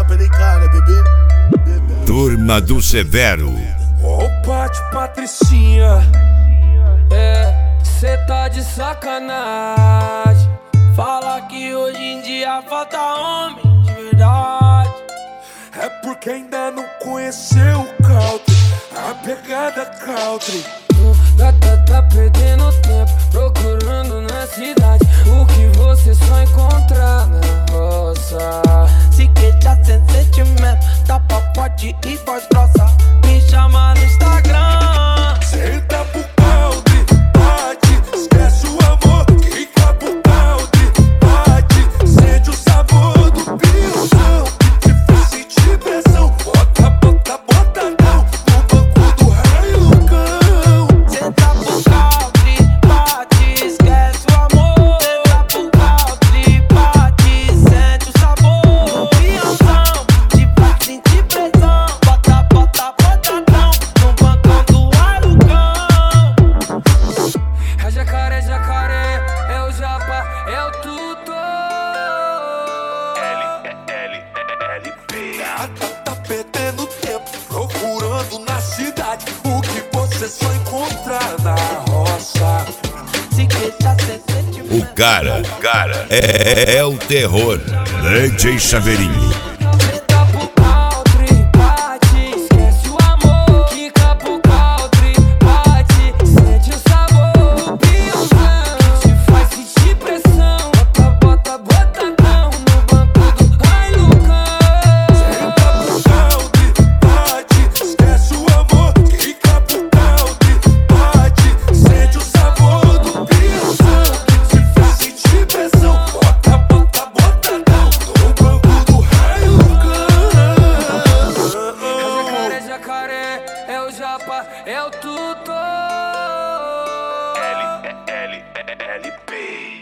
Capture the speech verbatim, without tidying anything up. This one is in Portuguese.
chapa nem cara, bebê. Turma do Severo. Ô Pati Patricinha, é, cê tá de sacanagem. Fala que hoje em dia falta homem de verdade. É porque ainda não conheceu o country, a pegada country. Tá, tá, tá perdendo tempo procurando na cidade o que você só encontra na roça. Se queixa sem sentimento, dá papote e voz grossa. Me chama no Instagram. Senta pro country, bate, esquece o amor. Fica pro country, bate, sente o sabor do pilão que te faz sentir pressão. Bota, bota, bota não, no banco do raio loucão. Senta pro country, bate, esquece o amor. Senta pro country, bate, sente o sabor do pilão te faz sentir pressão. Bota, bota, bota não, no banco do raio loucão. É jacaré, jacaré, é o japa, é o tutor. Tá, tá, tá perdendo tempo procurando na cidade o que você só encontra na roça. Se queixa sem sentimento. O cara, o cara é, é o terror. D J Chaveirinho. Senta pro country, bate, esquece o amor. Quica pro country, bate, sente o sabor do pilão te faz sentir pressão. Bota, bota, bota não, no banco do ai loucão. Senta pro country, bate, esquece o amor. Fica pro country, bate, sente o sabor do pilão que te faz sentir pressão. Bota, bota, bota não, no banco do raio loucão. É jacaré, jacaré, é o japa, é o tutor. L L L P